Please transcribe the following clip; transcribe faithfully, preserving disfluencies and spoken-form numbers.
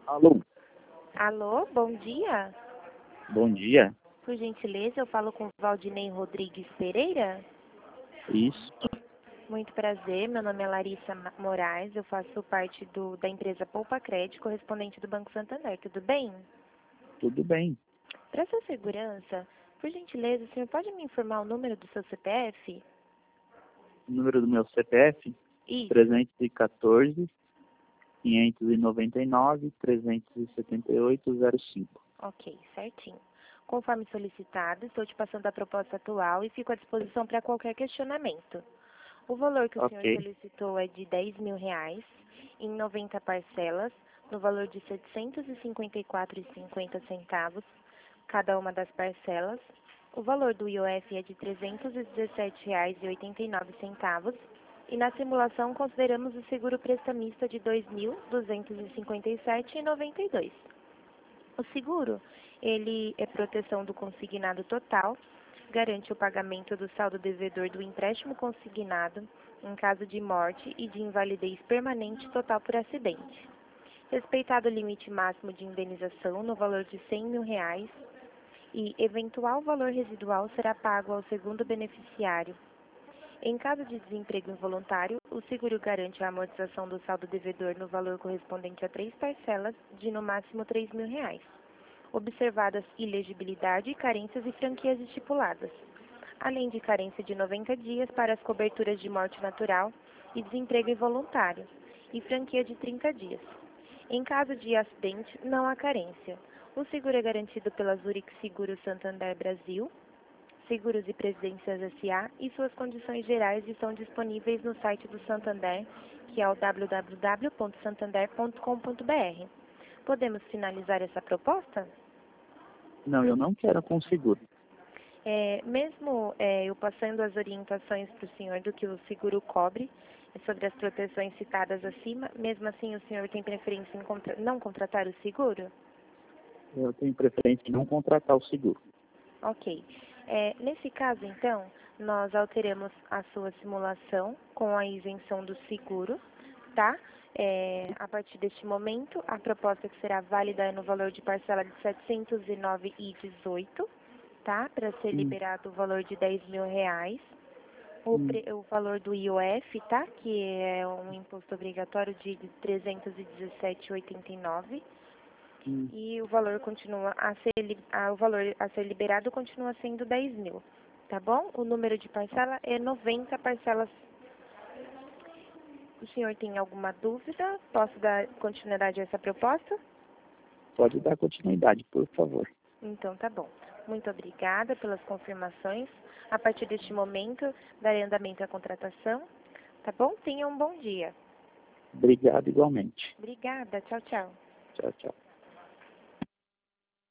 Alô, Alô, bom dia. bom dia. Por gentileza, eu falo com Valdinei Rodrigues Pereira. Isso, Muito prazer, meu nome é Larissa Ma- Moraes, eu faço parte do, da empresa Poupa Crédito, correspondente do Banco Santander, tudo bem? tudo bem. Para sua segurança, por gentileza, o senhor pode me informar o número do seu C P F? O número do meu C P F, Isso, trezentos e quatorze, quinhentos e noventa e nove, trezentos e setenta e oito, zero cinco. ok, certinho. Conforme solicitado, estou te passando a proposta atual e fico à disposição para qualquer questionamento. O valor que o senhor Ok, solicitou é de dez mil reais, em noventa parcelas, no valor de setecentos e cinquenta e quatro reais e cinquenta centavos, cada uma das parcelas. O valor do I O F é de trezentos e dezessete reais e oitenta e nove centavos, e na simulação consideramos o seguro prestamista de dois mil duzentos e cinquenta e sete reais e noventa e dois centavos. O seguro, ele é proteção do consignado total, garante o pagamento do saldo devedor do empréstimo consignado em caso de morte e de invalidez permanente total por acidente. Respeitado o limite máximo de indenização no valor de cem mil reais e eventual valor residual será pago ao segundo beneficiário. Em caso de desemprego involuntário, o seguro garante a amortização do saldo devedor no valor correspondente a três parcelas de no máximo três mil reais, observadas ilegibilidade, carências e franquias estipuladas, além de carência de noventa dias para as coberturas de morte natural e desemprego involuntário, e franquia de trinta dias. Em caso de acidente, não há carência. O seguro é garantido pela Zurich Seguro Santander Brasil, Seguros e Previdências S A, e suas condições gerais estão disponíveis no site do Santander, que é o w w w ponto santander ponto com ponto b r. Podemos finalizar essa proposta? não, eu não quero com seguro. É, mesmo é, eu passando as orientações para o senhor do que o seguro cobre, sobre as proteções citadas acima, mesmo assim o senhor tem preferência em contra- não contratar o seguro? Eu tenho preferência em não contratar o seguro. Ok. É, nesse caso, então, nós alteramos a sua simulação com a isenção do seguro, tá? É, a partir deste momento, a proposta que será válida é no valor de parcela de setecentos e nove reais e dezoito centavos, tá? Para ser Hum, liberado o valor de dez mil reais. O, hum, pre- o valor do I O F, tá? Que é um imposto obrigatório de trezentos e dezessete reais e oitenta e nove centavos. hum. E o valor continua a ser, li- ah, o valor a ser liberado continua sendo dez mil, tá bom? O número de parcela é noventa parcelas. O senhor tem alguma dúvida? Posso dar continuidade a essa proposta? Pode dar continuidade, por favor. Então, tá bom. Muito obrigada pelas confirmações. A partir deste momento, darei andamento à contratação, tá bom? Tenha um bom dia. Obrigado igualmente. Obrigada. Tchau, tchau. Tchau, tchau.